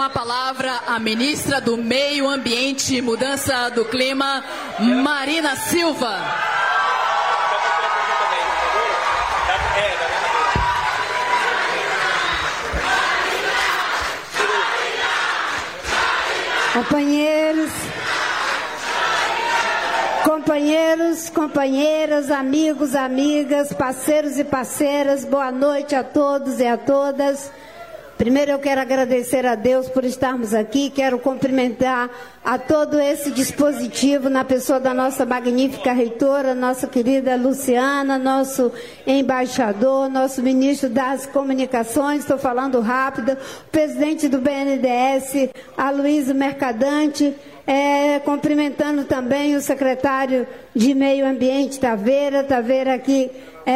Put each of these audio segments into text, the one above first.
a palavra a ministra do Meio Ambiente e Mudança do Clima, Marina Silva. Companheiras, amigos, amigas, parceiros e parceiras, boa noite a todos e a todas. Primeiro eu quero agradecer a Deus por estarmos aqui, quero cumprimentar a todo esse dispositivo na pessoa da nossa magnífica reitora, nossa querida Luciana, nosso embaixador, nosso ministro das comunicações, estou falando rápido, o presidente do BNDES, Aloysio Mercadante, cumprimentando também o secretário de Meio Ambiente, Taveira aqui,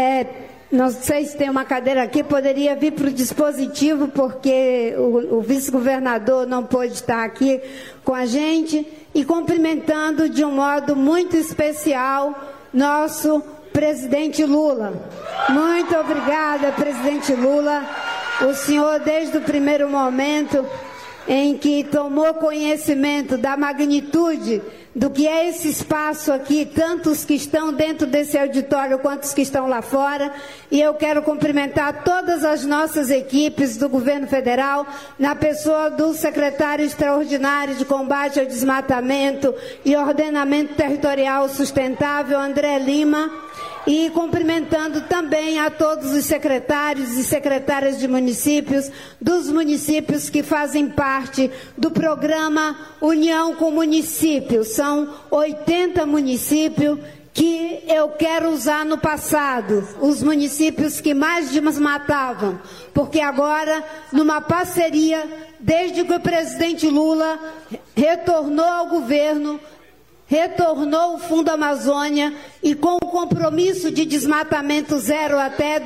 não sei se tem uma cadeira aqui, poderia vir para o dispositivo, porque o vice-governador não pôde estar aqui com a gente, e cumprimentando de um modo muito especial nosso presidente Lula. Muito obrigada, presidente Lula. O senhor, desde o primeiro momento em que tomou conhecimento da magnitude do que é esse espaço aqui, tanto os que estão dentro desse auditório quanto os que estão lá fora, e eu quero cumprimentar todas as nossas equipes do governo federal, na pessoa do secretário extraordinário de combate ao desmatamento e ordenamento territorial sustentável, André Lima, e cumprimentando também a todos os secretários e secretárias de municípios, dos municípios que fazem parte do programa União com Municípios. São 80 municípios que eu quero usar no passado, os municípios que mais desmatavam, porque agora, numa parceria, desde que o presidente Lula retornou ao governo, retornou o Fundo Amazônia, e com o compromisso de desmatamento zero até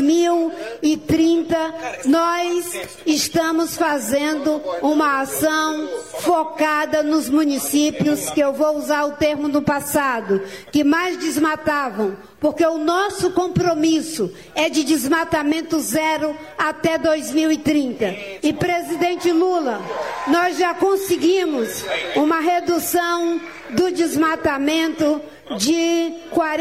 2030, nós estamos fazendo uma ação focada nos municípios, que eu vou usar o termo do passado, que mais desmatavam, porque o nosso compromisso é de desmatamento zero até 2030. E, presidente Lula, nós já conseguimos uma redução do desmatamento de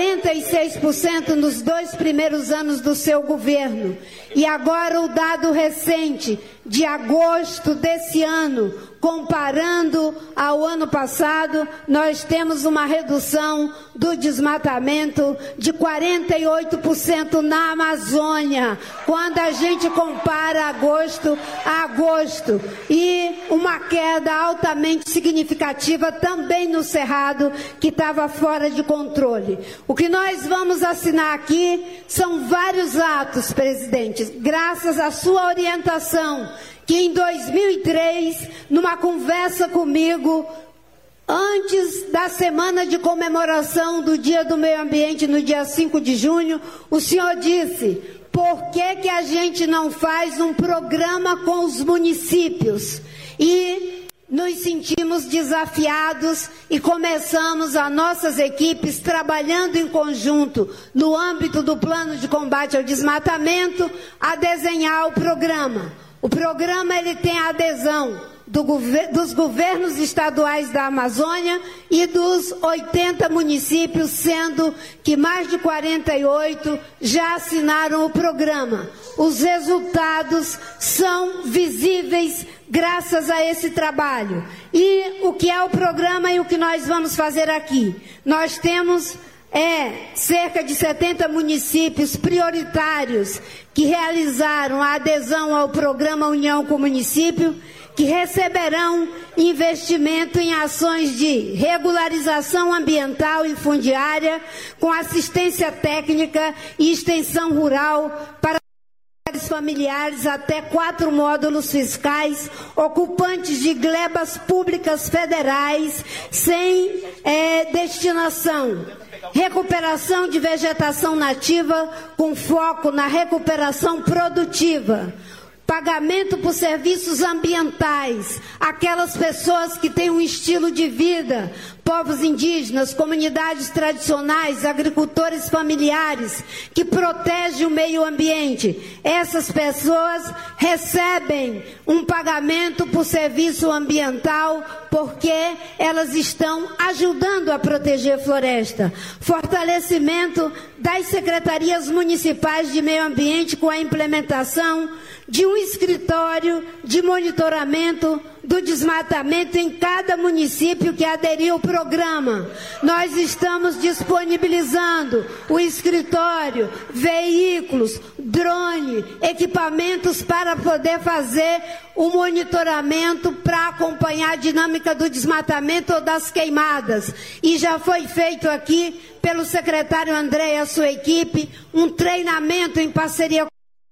46% nos 2 primeiros anos do seu governo. E agora o dado recente de agosto desse ano, comparando ao ano passado, nós temos uma redução do desmatamento de 48% na Amazônia, quando a gente compara agosto a agosto, e uma queda altamente significativa também no Cerrado, que estava fora de controle. O que nós vamos assinar aqui são vários atos, presidente, graças à sua orientação, que em 2003, numa conversa comigo, antes da semana de comemoração do Dia do Meio Ambiente, no dia 5 de junho, o senhor disse: por que a gente não faz um programa com os municípios? E nos sentimos desafiados e começamos as nossas equipes trabalhando em conjunto no âmbito do plano de combate ao desmatamento a desenhar o programa. O programa ele tem a adesão dos governos estaduais da Amazônia e dos 80 municípios, sendo que mais de 48 já assinaram o programa. Os resultados são visíveis graças a esse trabalho. E o que é o programa e o que nós vamos fazer aqui? Nós temos cerca de 70 municípios prioritários que realizaram a adesão ao programa União com Município, que receberão investimento em ações de regularização ambiental e fundiária, com assistência técnica e extensão rural para familiares até 4 módulos fiscais, ocupantes de glebas públicas federais sem destinação. Recuperação de vegetação nativa com foco na recuperação produtiva. pagamento por serviços ambientais, aquelas pessoas que têm um estilo de vida, povos indígenas, comunidades tradicionais, agricultores familiares, que protegem o meio ambiente. Essas pessoas recebem um pagamento por serviço ambiental porque elas estão ajudando a proteger a floresta. Fortalecimento das secretarias municipais de meio ambiente com a implementação de um escritório de monitoramento do desmatamento em cada município que aderiu ao programa. Nós estamos disponibilizando o escritório, veículos, drone, equipamentos para poder fazer o monitoramento para acompanhar a dinâmica do desmatamento ou das queimadas. E já foi feito aqui pelo secretário André e a sua equipe um treinamento em parceria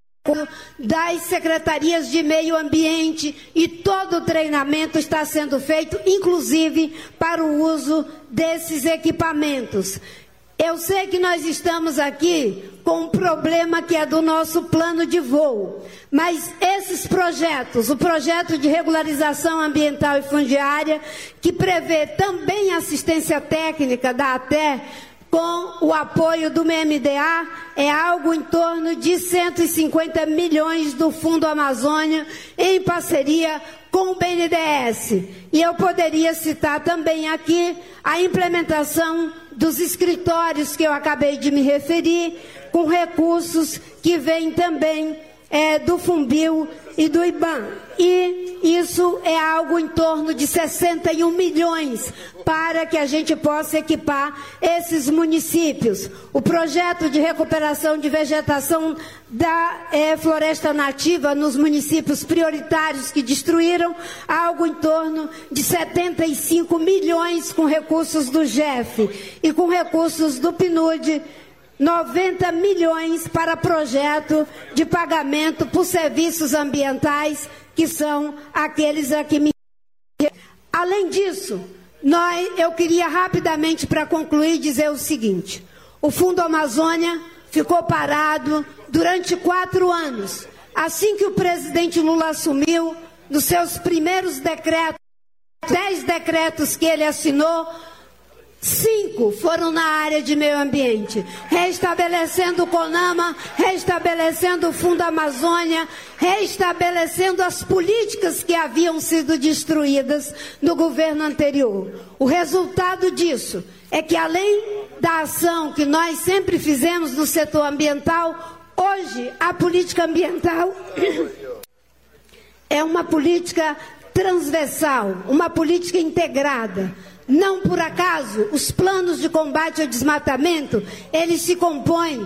das secretarias de meio ambiente, e todo o treinamento está sendo feito, inclusive para o uso desses equipamentos. Eu sei que nós estamos aqui com um problema que é do nosso plano de voo, mas esses projetos, o projeto de regularização ambiental e fundiária, que prevê também assistência técnica da ATE, com o apoio do MMDA, é algo em torno de 150 milhões do Fundo Amazônia, em parceria com o BNDES. E eu poderia citar também aqui a implementação dos escritórios que eu acabei de me referir, com recursos que vêm também do Funbil e do IBAN. E isso é algo em torno de 61 milhões para que a gente possa equipar esses municípios. O projeto de recuperação de vegetação da floresta nativa nos municípios prioritários que destruíram, algo em torno de 75 milhões com recursos do GEF e com recursos do PNUD, 90 milhões para projeto de pagamento por serviços ambientais, que são aqueles a que me... Além disso, eu queria rapidamente, para concluir, dizer o seguinte: o Fundo Amazônia ficou parado durante 4 anos. Assim que o presidente Lula assumiu, nos seus primeiros decretos, 10 decretos que ele assinou, 5 foram na área de meio ambiente, restabelecendo o CONAMA, restabelecendo o Fundo Amazônia, restabelecendo as políticas que haviam sido destruídas no governo anterior. O resultado disso é que, além da ação que nós sempre fizemos no setor ambiental, hoje a política ambiental é uma política transversal, uma política integrada. Não por acaso, os planos de combate ao desmatamento, eles se compõem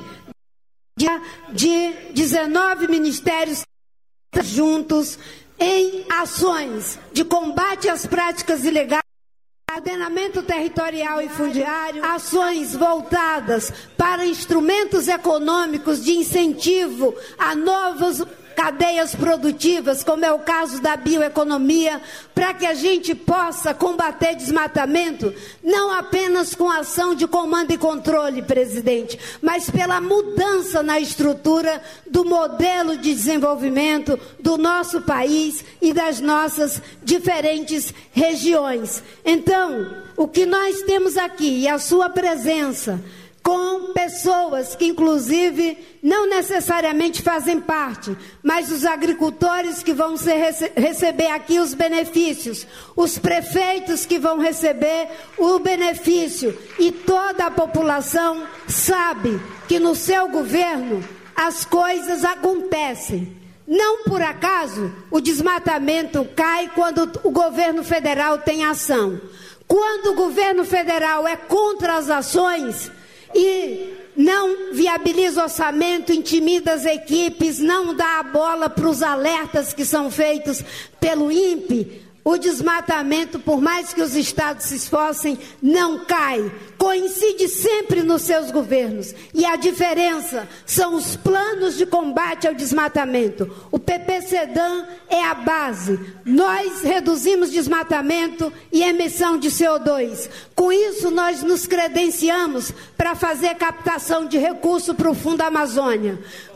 de 19 ministérios juntos em ações de combate às práticas ilegais, ordenamento territorial e fundiário, ações voltadas para instrumentos econômicos de incentivo a novos cadeias produtivas, como é o caso da bioeconomia, para que a gente possa combater desmatamento, não apenas com ação de comando e controle, presidente, mas pela mudança na estrutura do modelo de desenvolvimento do nosso país e das nossas diferentes regiões. Então, o que nós temos aqui, e a sua presença, com pessoas que, inclusive, não necessariamente fazem parte, mas os agricultores que vão receber aqui os benefícios, os prefeitos que vão receber o benefício, e toda a população sabe que no seu governo as coisas acontecem. Não por acaso o desmatamento cai quando o governo federal tem ação. Quando o governo federal é contra as ações e não viabiliza orçamento, intimida as equipes, não dá a bola para os alertas que são feitos pelo INPE, o desmatamento, por mais que os estados se esforcem, não cai. Coincide sempre nos seus governos. E a diferença são os planos de combate ao desmatamento. O PPCDAN é a base. Nós reduzimos desmatamento e emissão de CO2. Com isso, nós nos credenciamos para fazer captação de recursos para o Fundo Amazônia. Com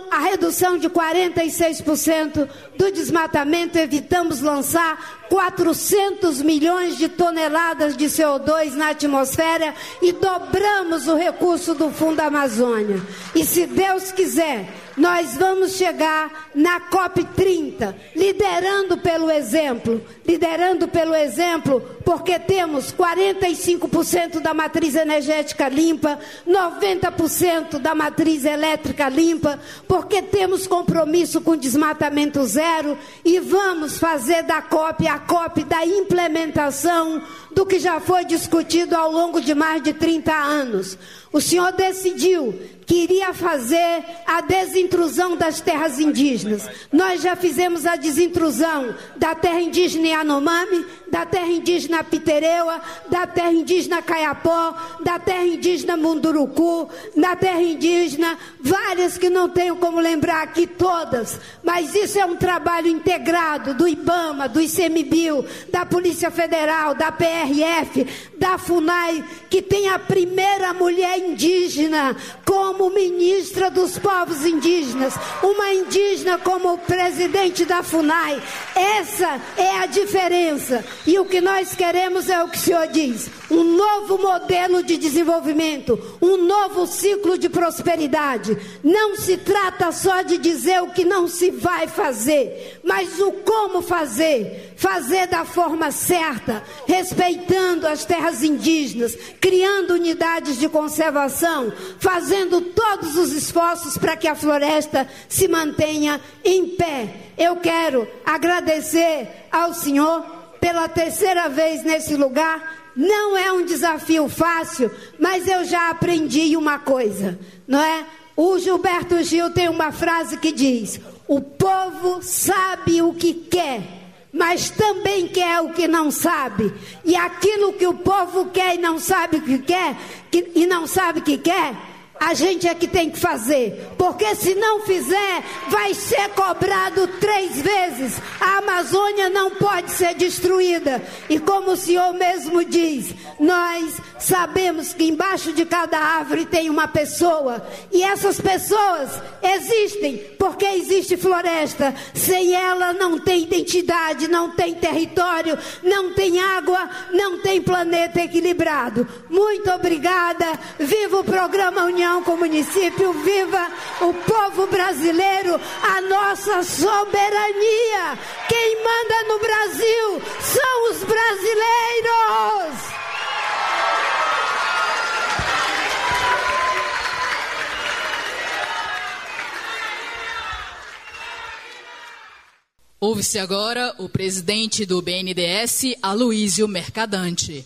a redução de 46% do desmatamento, evitamos lançar 400 milhões de toneladas de CO2 na atmosfera e dobramos o recurso do Fundo Amazônia. E se Deus quiser, nós vamos chegar na COP30, liderando pelo exemplo, porque temos 45% da matriz energética limpa, 90% da matriz elétrica limpa, porque temos compromisso com desmatamento zero e vamos fazer da COP a COP da implementação do que já foi discutido ao longo de mais de 30 anos. O senhor decidiu que iria fazer a desintrusão das terras indígenas. Nós já fizemos a desintrusão da terra indígena Yanomami, da terra indígena Pitereua, da terra indígena Caiapó, da terra indígena Munduruku, da terra indígena, várias que não tenho como lembrar aqui todas, mas isso é um trabalho integrado do IBAMA, do ICMBio, da Polícia Federal, da PRF, da FUNAI, que tem a primeira mulher indígena como ministra dos povos indígenas, uma indígena como presidente da FUNAI. Essa é a diferença. E o que nós queremos é o que o senhor diz: um novo modelo de desenvolvimento, um novo ciclo de prosperidade. Não se trata só de dizer o que não se vai fazer, mas o como fazer. Fazer da forma certa, respeitando as terras indígenas, criando unidades de conservação, fazendo todos os esforços para que a floresta se mantenha em pé. Eu quero agradecer ao senhor pela terceira vez nesse lugar. Não é um desafio fácil, mas eu já aprendi uma coisa, não é? O Gilberto Gil tem uma frase que diz: o povo sabe o que quer, mas também quer o que não sabe. E aquilo que o povo quer e não sabe o que quer, a gente é que tem que fazer, porque se não fizer, vai ser cobrado 3 vezes. A Amazônia não pode ser destruída. E como o senhor mesmo diz, nós sabemos que embaixo de cada árvore tem uma pessoa, e essas pessoas existem porque existe floresta. Sem ela não tem identidade, não tem território, não tem água, não tem planeta equilibrado. Muito obrigada. Viva o programa União com o município, viva o povo brasileiro, a nossa soberania. Quem manda no Brasil são os brasileiros. Ouve-se agora o presidente do BNDES, Aloísio Mercadante.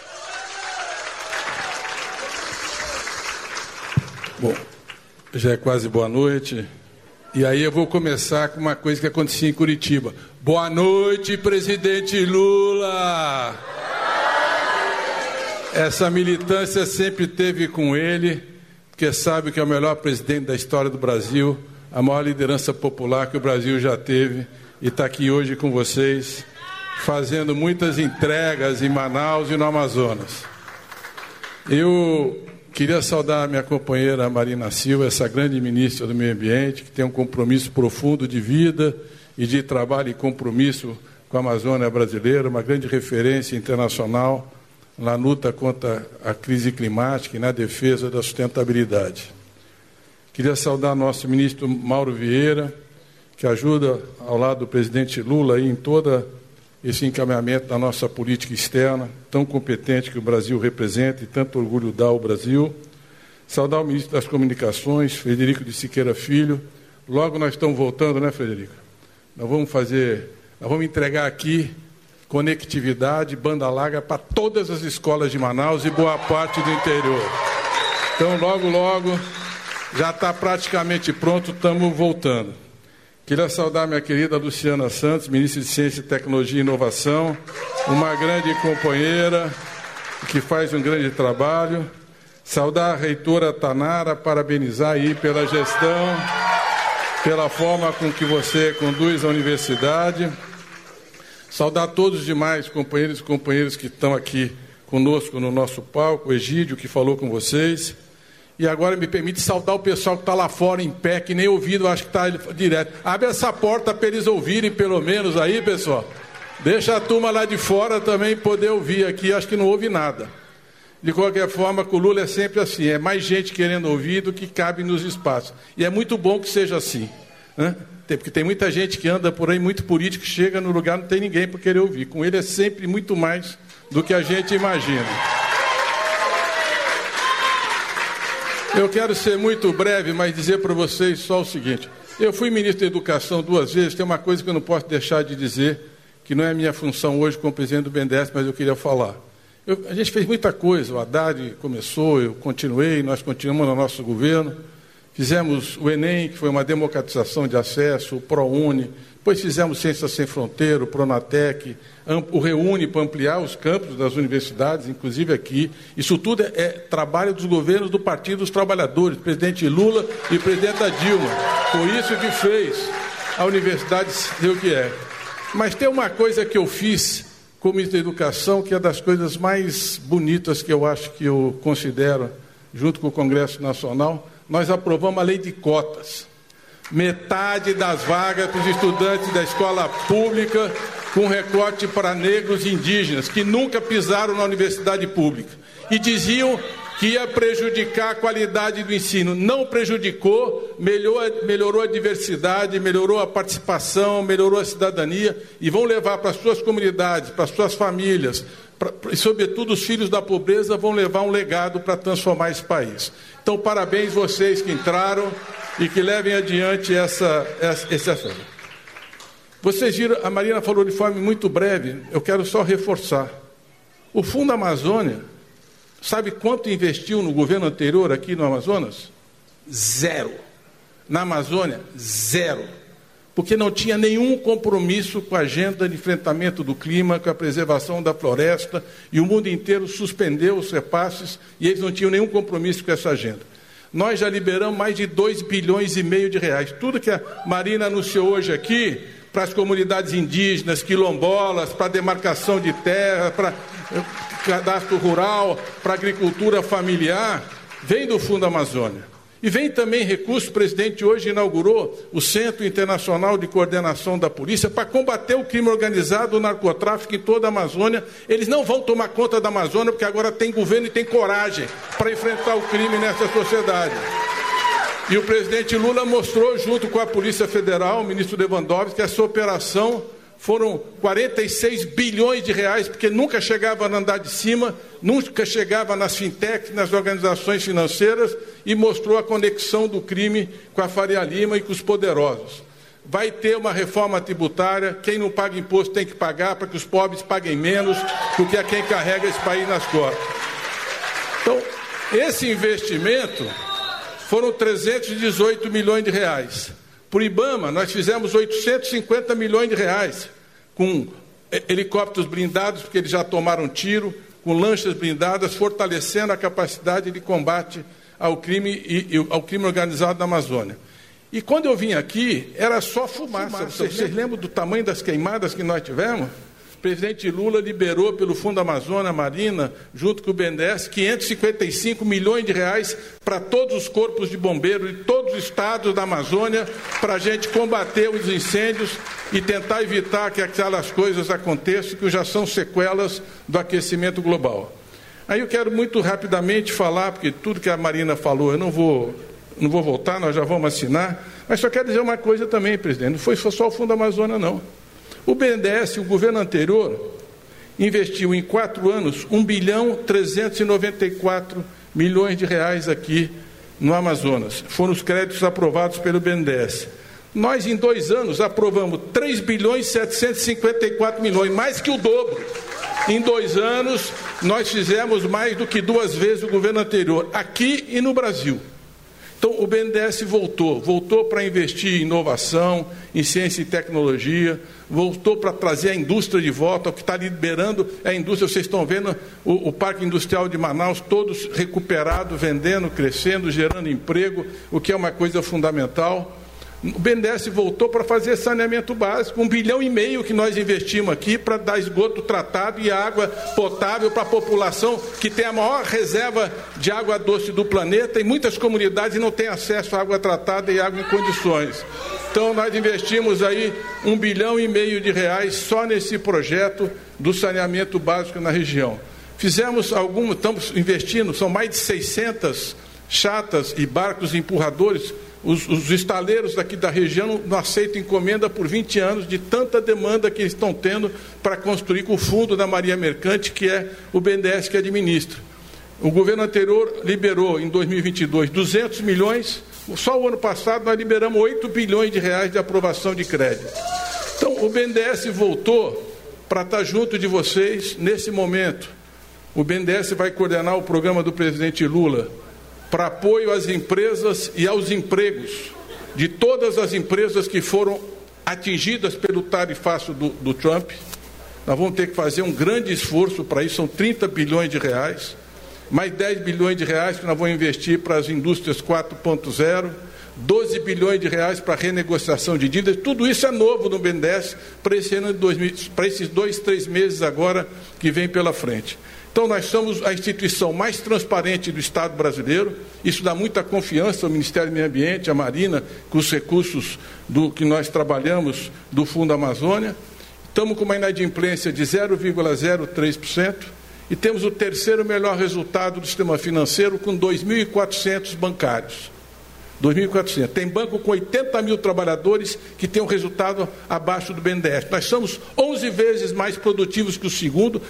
Bom, já é quase boa noite, e aí eu vou começar com uma coisa que acontecia em Curitiba. Boa noite, presidente Lula! Essa militância sempre teve com ele, porque sabe que é o melhor presidente da história do Brasil, a maior liderança popular que o Brasil já teve, e está aqui hoje com vocês, fazendo muitas entregas em Manaus e no Amazonas. Eu queria saudar a minha companheira Marina Silva, essa grande ministra do Meio Ambiente, que tem um compromisso profundo de vida e de trabalho e compromisso com a Amazônia brasileira, uma grande referência internacional na luta contra a crise climática e na defesa da sustentabilidade. Queria saudar nosso ministro Mauro Vieira, que ajuda ao lado do presidente Lula aí em todo esse encaminhamento da nossa política externa, tão competente que o Brasil representa e tanto orgulho dá ao Brasil. Saudar o ministro das Comunicações, Frederico de Siqueira Filho. Logo nós estamos voltando, né, Frederico? Nós vamos entregar aqui conectividade, banda larga para todas as escolas de Manaus e boa parte do interior. Então, logo, já está praticamente pronto, estamos voltando. Queria saudar minha querida Luciana Santos, ministra de Ciência, Tecnologia e Inovação, uma grande companheira que faz um grande trabalho. Saudar a reitora Tanara, parabenizar aí pela gestão, pela forma com que você conduz a universidade. Saudar todos os demais companheiros e companheiras que estão aqui conosco no nosso palco, o Egídio, que falou com vocês. E agora me permite saudar o pessoal que está lá fora em pé, que nem ouvido, acho que está direto. Abre essa porta para eles ouvirem pelo menos aí, pessoal. Deixa a turma lá de fora também poder ouvir aqui, acho que não ouve nada. De qualquer forma, com o Lula é sempre assim, é mais gente querendo ouvir do que cabe nos espaços. E é muito bom que seja assim, né? Porque tem muita gente que anda por aí, muito político, que chega no lugar, não tem ninguém para querer ouvir. Com ele é sempre muito mais do que a gente imagina. Eu quero ser muito breve, mas dizer para vocês só o seguinte. Eu fui ministro da Educação 2 vezes, tem uma coisa que eu não posso deixar de dizer, que não é a minha função hoje como presidente do BNDES, mas eu queria falar. A gente fez muita coisa, o Haddad começou, eu continuei, nós continuamos no nosso governo. Fizemos o Enem, que foi uma democratização de acesso, o ProUni, depois fizemos Ciência Sem Fronteira, o Pronatec, o Reúne para ampliar os campos das universidades, inclusive aqui. Isso tudo é trabalho dos governos do Partido dos Trabalhadores, presidente Lula e presidenta Dilma. Foi isso que fez a universidade ser o que é. Mas tem uma coisa que eu fiz como ministro da Educação, que é das coisas mais bonitas que eu acho que eu considero, junto com o Congresso Nacional. Nós aprovamos a lei de cotas. Metade das vagas para os estudantes da escola pública, com recorte para negros e indígenas, que nunca pisaram na universidade pública. E diziam que ia prejudicar a qualidade do ensino. Não prejudicou, melhorou a diversidade, melhorou a participação, melhorou a cidadania, e vão levar para as suas comunidades, para as suas famílias, e sobretudo os filhos da pobreza vão levar um legado para transformar esse país. Então, parabéns vocês que entraram e que levem adiante esse assunto. Vocês viram, a Marina falou de forma muito breve, eu quero só reforçar. O Fundo Amazônia, sabe quanto investiu no governo anterior aqui no Amazonas? 0. Na Amazônia, 0. Porque não tinha nenhum compromisso com a agenda de enfrentamento do clima, com a preservação da floresta, e o mundo inteiro suspendeu os repasses e eles não tinham nenhum compromisso com essa agenda. Nós já liberamos mais de 2,5 bilhões de reais. Tudo que a Marina anunciou hoje aqui, para as comunidades indígenas, quilombolas, para a demarcação de terra, para cadastro rural, para agricultura familiar, vem do Fundo Amazônia. E vem também recurso, o presidente hoje inaugurou o Centro Internacional de Coordenação da Polícia para combater o crime organizado, o narcotráfico em toda a Amazônia. Eles não vão tomar conta da Amazônia, porque agora tem governo e tem coragem para enfrentar o crime nessa sociedade. E o presidente Lula mostrou, junto com a Polícia Federal, o ministro Lewandowski, que essa operação foram 46 bilhões de reais, porque nunca chegava no andar de cima, nunca chegava nas fintechs, nas organizações financeiras, e mostrou a conexão do crime com a Faria Lima e com os poderosos. Vai ter uma reforma tributária, quem não paga imposto tem que pagar, para que os pobres paguem menos do que a quem carrega esse país nas costas. Então, esse investimento foram 318 milhões de reais. Por IBAMA, nós fizemos 850 milhões de reais, com helicópteros blindados, porque eles já tomaram tiro, com lanchas blindadas, fortalecendo a capacidade de combate ao crime e ao crime organizado na Amazônia. E quando eu vim aqui, era só fumaça. Vocês lembram do tamanho das queimadas que nós tivemos? O presidente Lula liberou pelo Fundo Amazônia, Marina, junto com o BNDES, 555 milhões de reais para todos os corpos de bombeiros de todos os estados da Amazônia, para a gente combater os incêndios e tentar evitar que aquelas coisas aconteçam, que já são sequelas do aquecimento global. Aí eu quero muito rapidamente falar, porque tudo que a Marina falou, eu não vou voltar, nós já vamos assinar, mas só quero dizer uma coisa também, presidente, não foi só o Fundo Amazônia, não. O BNDES, o governo anterior, investiu em 4 anos 1,394 bilhões de reais aqui no Amazonas. Foram os créditos aprovados pelo BNDES. Nós, em 2 anos, aprovamos 3,754 bilhões, mais que o dobro. Em 2 anos, nós fizemos mais do que 2 vezes o governo anterior, aqui e no Brasil. Então, o BNDES voltou para investir em inovação, em ciência e tecnologia, voltou para trazer a indústria de volta. O que está liberando é a indústria. Vocês estão vendo o Parque Industrial de Manaus, todos recuperados, vendendo, crescendo, gerando emprego, o que é uma coisa fundamental. O BNDES voltou para fazer saneamento básico, 1,5 bilhão que nós investimos aqui para dar esgoto tratado e água potável para a população que tem a maior reserva de água doce do planeta, e muitas comunidades não têm acesso à água tratada e água em condições. Então nós investimos aí 1,5 bilhão de reais só nesse projeto do saneamento básico na região. Fizemos estamos investindo, são mais de 600 chatas e barcos empurradores. Os estaleiros daqui da região não aceitam encomenda por 20 anos de tanta demanda que eles estão tendo para construir com o fundo da Marinha Mercante, que é o BNDES que administra. O governo anterior liberou em 2022 200 milhões, só o ano passado nós liberamos 8 bilhões de reais de aprovação de crédito. Então o BNDES voltou para estar junto de vocês nesse momento. O BNDES vai coordenar o programa do presidente Lula para apoio às empresas e aos empregos de todas as empresas que foram atingidas pelo tarifaço do Trump. Nós vamos ter que fazer um grande esforço para isso, são 30 bilhões de reais, mais 10 bilhões de reais que nós vamos investir para as indústrias 4.0, 12 bilhões de reais para renegociação de dívidas. Tudo isso é novo no BNDES para esse ano de 2000, para esses 2-3 meses agora que vem pela frente. Então, nós somos a instituição mais transparente do Estado brasileiro, isso dá muita confiança ao Ministério do Meio Ambiente, à Marina, com os recursos que nós trabalhamos do Fundo Amazônia. Estamos com uma inadimplência de 0,03% e temos o terceiro melhor resultado do sistema financeiro, com 2.400 bancários. 2.400. Tem banco com 80 mil trabalhadores que tem um resultado abaixo do BNDES. Nós somos 11 vezes mais produtivos que o segundo,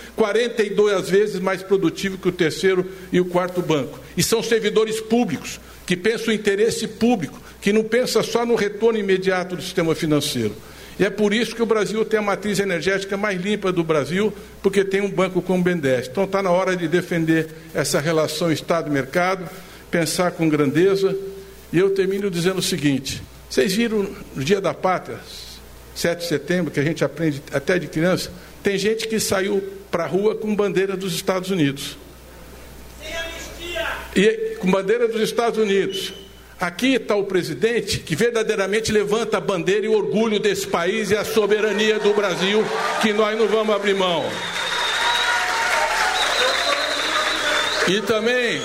42 vezes mais produtivos que o terceiro e o quarto banco. E são servidores públicos, que pensam o interesse público, que não pensam só no retorno imediato do sistema financeiro. E é por isso que o Brasil tem a matriz energética mais limpa do Brasil, porque tem um banco como o BNDES. Então está na hora de defender essa relação Estado-mercado, pensar com grandeza. E eu termino dizendo o seguinte: vocês viram no Dia da Pátria, 7 de setembro, que a gente aprende até de criança, tem gente que saiu para a rua com bandeira dos Estados Unidos. Sem anistia! E com bandeira dos Estados Unidos. Aqui está o presidente que verdadeiramente levanta a bandeira e o orgulho desse país e a soberania do Brasil, que nós não vamos abrir mão. E também,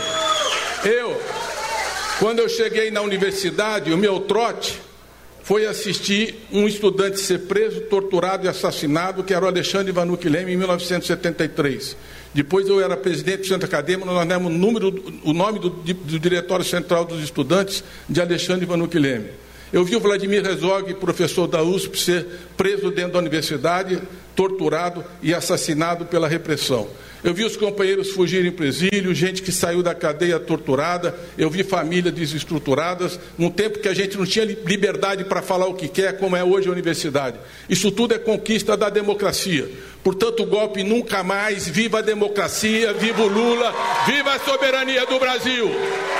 quando eu cheguei na universidade, o meu trote foi assistir um estudante ser preso, torturado e assassinado, que era o Alexandre Vanucchi Leme, em 1973. Depois eu era presidente do Centro Acadêmico, nós demos o nome do Diretório Central dos Estudantes de Alexandre Vanucchi Leme. Eu vi o Vladimir Herzog, professor da USP, ser preso dentro da universidade, torturado e assassinado pela repressão. Eu vi os companheiros fugirem em presílio, gente que saiu da cadeia torturada, eu vi famílias desestruturadas, num tempo que a gente não tinha liberdade para falar o que quer, como é hoje a universidade. Isso tudo é conquista da democracia. Portanto, o golpe nunca mais. Viva a democracia, viva o Lula, viva a soberania do Brasil!